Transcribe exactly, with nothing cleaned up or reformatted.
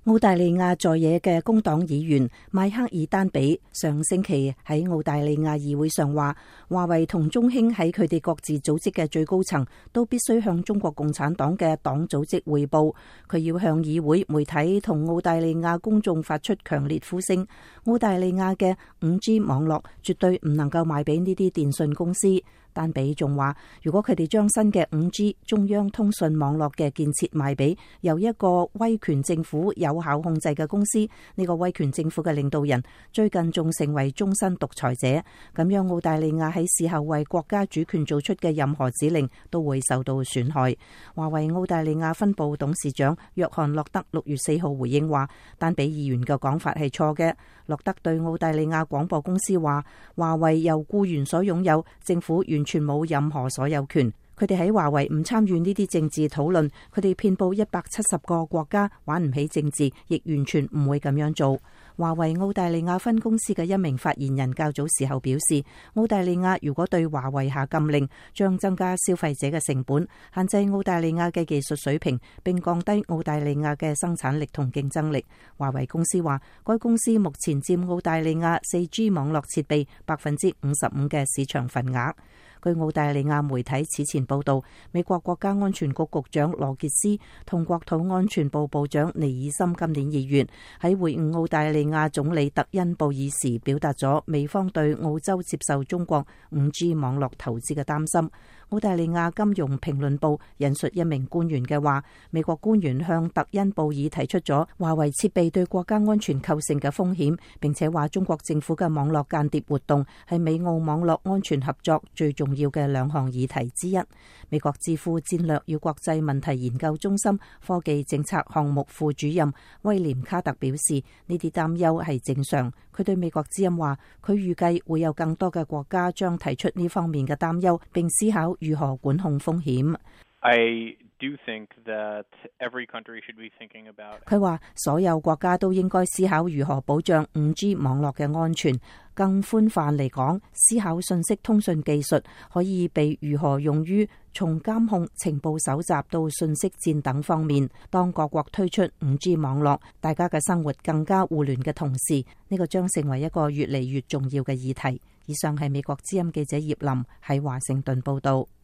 澳大利亞在野嘅工黨議員邁克爾丹比上星期喺澳大利亞議會上話，華為同中興喺佢哋各自組織嘅最高層都必須向中國共產黨嘅黨組織匯報。佢要向議會、媒體同澳大利亞公眾發出強烈呼聲。澳大利亞嘅五 G 網絡絕對唔能夠賣俾呢啲電信公司。丹比仲話，如果佢哋將新嘅五 G 中央通訊網絡嘅建設賣俾由一個威權政府有效控制嘅公司，呢、這個威權政府嘅領導人最近仲成為終身獨裁者，咁樣澳大利亞喺事後為國家主權做出嘅任何指令都會受到損害。華為澳大利亞分部董事長約翰洛德六月四號回應話，丹比議員嘅講法係錯嘅。洛德對澳大利亞廣播公司話，華為由僱員所擁有，政府完全冇任何所有權。佢哋喺華為唔參與呢啲政治討論，佢哋遍佈一百七十個國家，玩唔起政治，亦完全唔會咁樣做。華為澳大利亞分公司嘅一名發言人較早時候表示，澳大利亞如果對華為下禁令，將增加消費者嘅成本，限制澳大利亞嘅技術水平，並降低澳大利亞嘅生產力同競爭力。華為公司話，該公司目前佔澳大利亞 四 G 網絡設備百分之五十五嘅市場份額。據澳大利亞媒體此前報道，美國國家安全局局長羅傑斯同國土安全部部長尼爾森今年二月喺會晤澳大利亞總理特恩布爾時，表達咗美方對澳洲接受中國五 G 網絡投資嘅擔心。澳大利亞金融評論報引述一名官員嘅話，美國官員向特恩布爾提出咗華為設備對國家安全構成嘅風險，並且話中國政府嘅網絡間諜活動係美澳網絡安全合作最重要嘅兩項議題之一。美國智庫戰略與國際問題研究中心科技政策項目副主任威廉卡特表示，呢啲擔憂係正常。佢對美國之音話，佢預計會有更多嘅國家將提出呢方面嘅擔憂，並思考如何管控風險。 I do think that every country should be thinking about. 佢話所有國家都應該思考如何保障五 G 網絡嘅安全。更寬泛嚟講，思考信息通訊技術可以被如何用於從監控、情報搜集到信息戰等方面。當各國推出五 G 網絡，大家嘅生活更加互聯嘅同時，呢個將成為一個越嚟越重要嘅議題。以上係美國之音記者葉林喺華盛頓報道。